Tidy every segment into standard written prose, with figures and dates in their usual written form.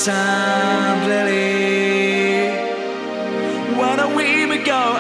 assembly. Why don't we go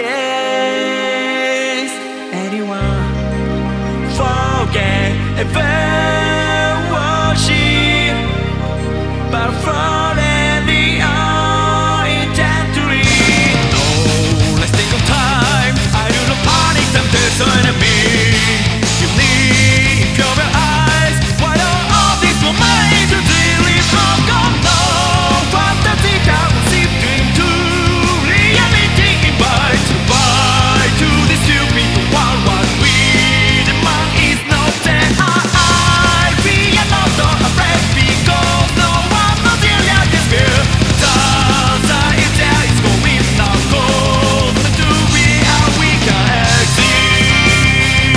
against anyone? Forget ever worship, but falling the intently. No, let's take our time. I do not panic, temptation enemy. You need cover your eyes. Why don't all these moments to dream of God? No, fantasy that will seem dream to reality. Invite to this stupid world. What we demand is not that we are not afraid because no one knows the this fear. Dance is there, it's going now. Cold to be how we can exist.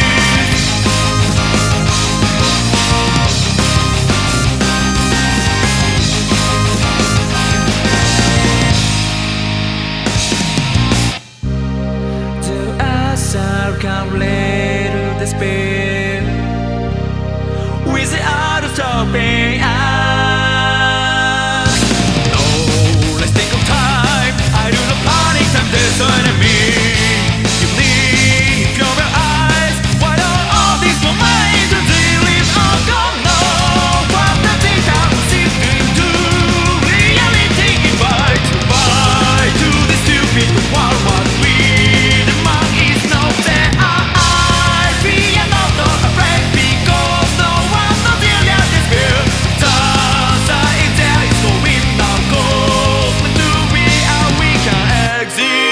To us, our come little despair. Without stopping us. No, let's take our time. I do not panic, temptation enemy. You need cover your eyes. Why don't all these moments to dream of God? No, fantasy that will seem dream to reality. Invite to this stupid world. What we demand is not that we are not afraid because no one knows the this fear. Dance is there, it's going now. Cold to be how we can exist.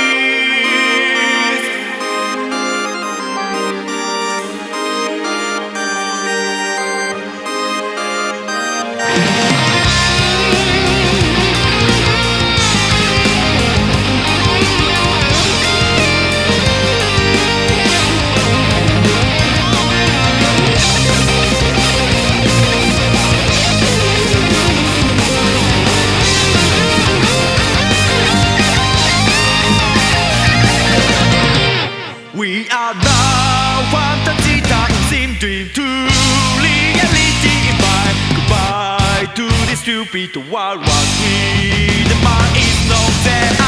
We are now fantasy time seem dream to reality. Goodbye to this stupid world. What we demand is not that